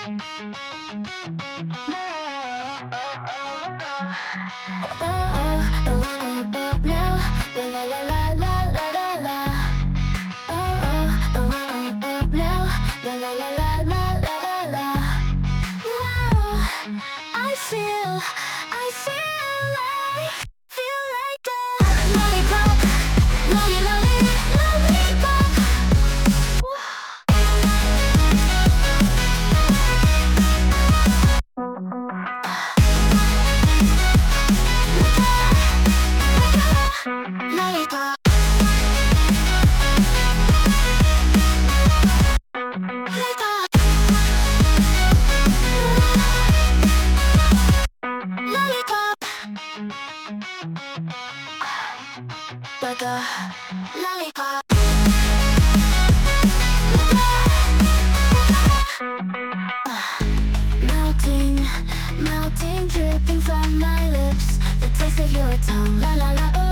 Feel like a lollipop, lollipop. Lollipop. Lollipop. Like a lollipop. Melting, melting, dripping from my lips. The taste of your tongue, la la la, oh.